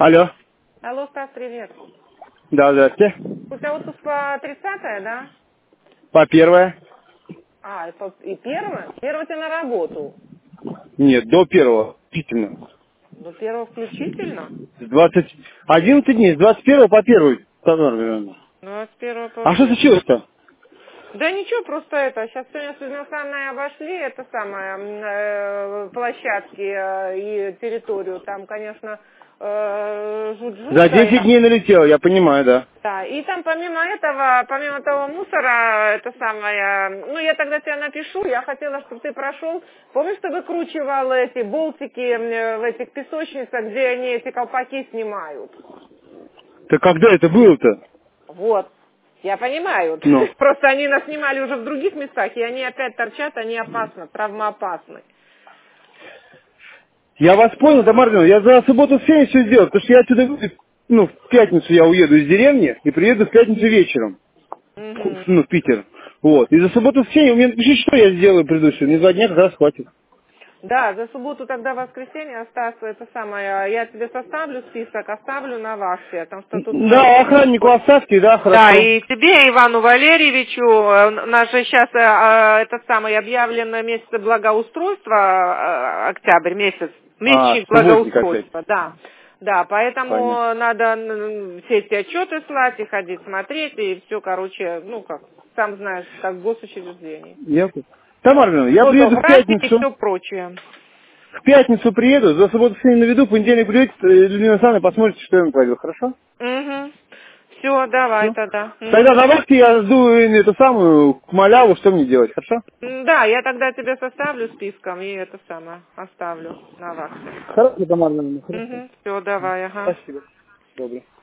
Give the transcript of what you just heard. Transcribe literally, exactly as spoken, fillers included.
Алло. Алло, Стас, привет. Да, здравствуйте. У тебя отпуск по тридцатое, да? По первое? А, и, по- и первое? Первое ты на работу. Нет, до первого. Действительно. До первого включительно? С двадцать... одиннадцать дней, с двадцать первого по первый. Татьяна Григорьевна. двадцать первого по А что первое. случилось-то? Да ничего, просто это, сейчас сегодня с иностранной обошли, это самое, м, э, площадки э, и территорию, там, конечно, э, жуть За жутко. десять дней налетел, я понимаю, да. Да, и там помимо этого, помимо того мусора, это самое, ну я тогда тебе напишу, я хотела, чтобы ты прошел, помнишь, ты выкручивал эти болтики э, в этих песочницах, где они эти колпаки снимают? Так когда это было-то? Вот, я понимаю, Ну. просто они нас снимали уже в других местах, и они опять торчат, они опасны, травмоопасны. Я вас понял, Тамара Григорьевна, я за субботу все все сделал, потому что я отсюда, выйду, ну, в пятницу я уеду из деревни и приеду в пятницу вечером, Мгм. ну, в Питер. Вот. И за субботу все, у меня напишите, что я сделаю предыдущую, мне два дня как раз хватит. Да, за субботу тогда воскресенье остаться это самое. Я тебе составлю список, оставлю на вахте, потому что тут на Да, охраннику вот. оставьте, да, Да, хорошо. и тебе, Ивану Валерьевичу, э, наш же сейчас э, э, этот самый объявлен месяц благоустройства, э, октябрь месяц, А, месячник субботник опять. благоустройства, да. Да, Понятно. поэтому надо м, все эти отчеты слать и ходить смотреть, и все, короче, ну как, сам знаешь, как в госучреждении. Я понял. Тамара Ивановна, я приеду в Фотографии и пятницу. все прочее. В пятницу приеду, за субботу все наведу, в понедельник придете, э, Людмила Александровна, посмотрите, что я натворил, хорошо? Угу. Все, давай Все. тогда. Тогда Мгм. добавьте, я жду э, эту самую маляву, что мне делать, хорошо? М, Да, я тогда тебе составлю списком и это самое оставлю на вахте. Хорошо, Тамара Ивановна, хорошо. Угу. Все, давай, ага. Спасибо. Добро.